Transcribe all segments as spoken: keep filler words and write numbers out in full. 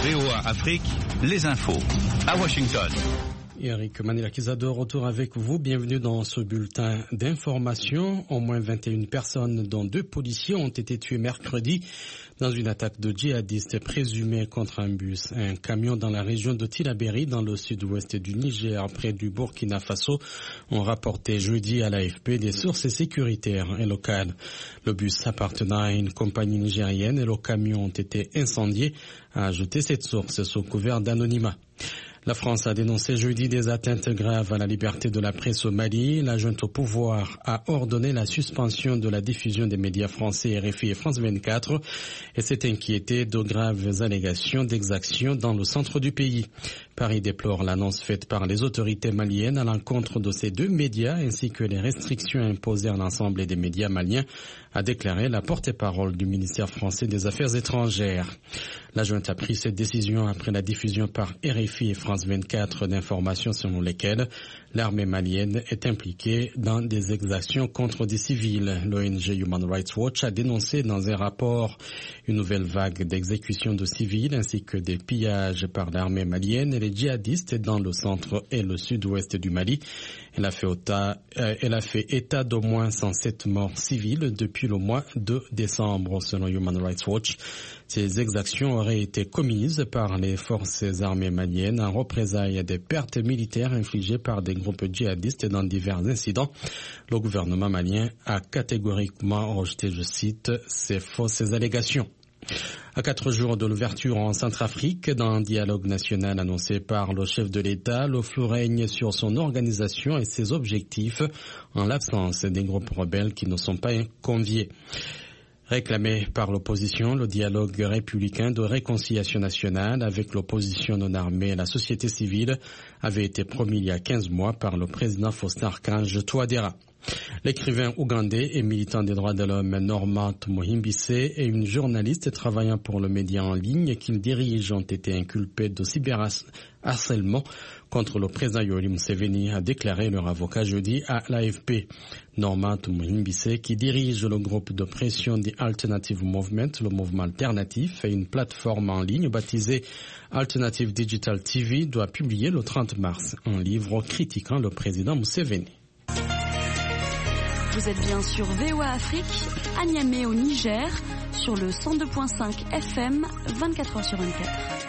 V O A Afrique, les infos. À Washington. Eric Manila-Kiza de retour avec vous. Bienvenue dans ce bulletin d'information. Au moins vingt et une personnes, dont deux policiers, ont été tués mercredi dans une attaque de djihadistes présumée contre un bus. Un camion dans la région de Tillabéri, dans le sud-ouest du Niger, près du Burkina Faso, ont rapporté jeudi à l'A F P des sources sécuritaires et locales. Le bus appartenant à une compagnie nigérienne et le camion ont été incendiés, a ajouté cette source sous couvert d'anonymat. La France a dénoncé jeudi des atteintes graves à la liberté de la presse au Mali. La junte au pouvoir a ordonné la suspension de la diffusion des médias français R F I et France vingt-quatre et s'est inquiété de graves allégations d'exactions dans le centre du pays. Paris déplore l'annonce faite par les autorités maliennes à l'encontre de ces deux médias ainsi que les restrictions imposées à l'ensemble des médias maliens, a déclaré la porte-parole du ministère français des Affaires étrangères. La junte a pris cette décision après la diffusion par R F I et France vingt-quatre d'informations selon lesquelles l'armée malienne est impliquée dans des exactions contre des civils. L'O N G Human Rights Watch a dénoncé dans un rapport une nouvelle vague d'exécutions de civils ainsi que des pillages par l'armée malienne et les djihadistes dans le centre et le sud-ouest du Mali. Elle a fait état, euh, elle a fait état d'au moins cent sept morts civiles depuis le mois de décembre, selon Human Rights Watch. Ces exactions auraient été commises par les forces armées maliennes en représailles à des pertes militaires infligées par des groupes djihadistes dans divers incidents. Le gouvernement malien a catégoriquement rejeté, je cite, ces fausses allégations. À quatre jours de l'ouverture en Centrafrique, dans un dialogue national annoncé par le chef de l'État, le flou règne sur son organisation et ses objectifs en l'absence des groupes rebelles qui ne sont pas conviés. Réclamé par l'opposition, le dialogue républicain de réconciliation nationale avec l'opposition non armée et la société civile avait été promis il y a quinze mois par le président Faustin-Archange Touadéra. L'écrivain ougandais et militant des droits de l'homme Norman Muhimbise et une journaliste travaillant pour le média en ligne qu'il dirige ont été inculpés de cyberharcèlement contre le président Yoweri Museveni, a déclaré leur avocat jeudi à l'A F P. Norman Muhimbise, qui dirige le groupe de pression The Alternative Movement, le mouvement alternatif, et une plateforme en ligne baptisée Alternative Digital T V, doit publier le trente mars un livre critiquant le président Museveni. Vous êtes bien sur V O A Afrique, à Niamey au Niger, sur le cent deux virgule cinq F M, vingt-quatre heures sur vingt-quatre.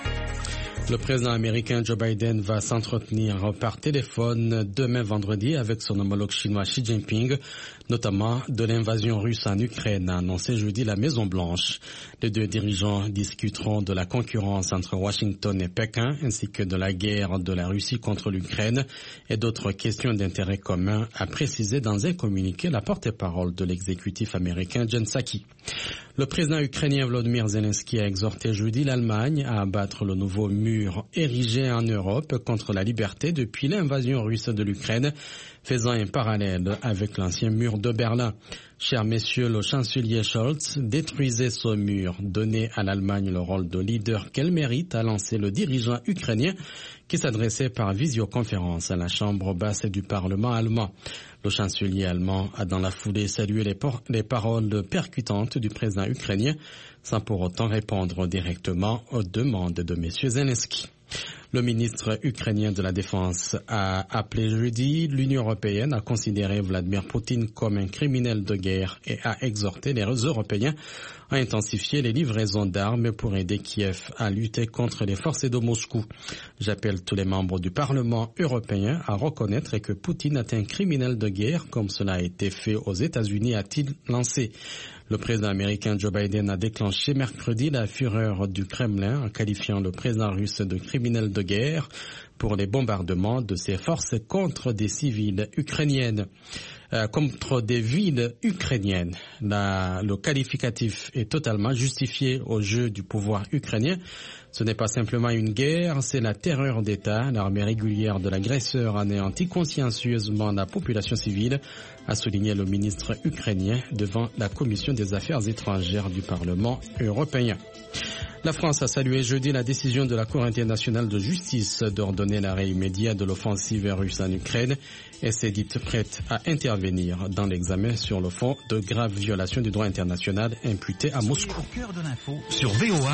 Le président américain Joe Biden va s'entretenir par téléphone demain vendredi avec son homologue chinois Xi Jinping, notamment de l'invasion russe en Ukraine, a annoncé jeudi la Maison-Blanche. Les deux dirigeants discuteront de la concurrence entre Washington et Pékin, ainsi que de la guerre de la Russie contre l'Ukraine et d'autres questions d'intérêt commun, a précisé dans un communiqué la porte-parole de l'exécutif américain Jen Psaki. Le président ukrainien Volodymyr Zelensky a exhorté jeudi l'Allemagne à abattre le nouveau mur érigé en Europe contre la liberté depuis l'invasion russe de l'Ukraine, faisant un parallèle avec l'ancien mur de Berlin. Cher messieurs, le chancelier Scholz, détruisez ce mur, donnez à l'Allemagne le rôle de leader qu'elle mérite, a lancé le dirigeant ukrainien qui s'adressait par visioconférence à la chambre basse du Parlement allemand. Le chancelier allemand a dans la foulée salué les, les paroles percutantes du président ukrainien sans pour autant répondre directement aux demandes de M. Zelensky. Le ministre ukrainien de la Défense a appelé jeudi l'Union européenne à considérer Vladimir Poutine comme un criminel de guerre et a exhorté les Européens à intensifier les livraisons d'armes pour aider Kiev à lutter contre les forces de Moscou. J'appelle tous les membres du Parlement européen à reconnaître que Poutine est un criminel de guerre comme cela a été fait aux États-Unis, a-t-il lancé. Le président américain Joe Biden a déclenché mercredi la fureur du Kremlin en qualifiant le président russe de criminel de guerre pour les bombardements de ses forces contre des civils ukrainiennes. Euh, contre des villes ukrainiennes. La, le qualificatif est totalement justifié au jeu du pouvoir ukrainien. Ce n'est pas simplement une guerre, c'est la terreur d'État. L'armée régulière de l'agresseur anéantit consciencieusement la population civile, a souligné le ministre ukrainien devant la Commission des Affaires étrangères du Parlement européen. La France a salué jeudi la décision de la Cour internationale de justice d'ordonner l'arrêt immédiat de l'offensive russe en Ukraine et s'est dite prête à intervenir dans l'examen sur le fond de graves violations du droit international imputées à Moscou. Au cœur de l'info sur V O A.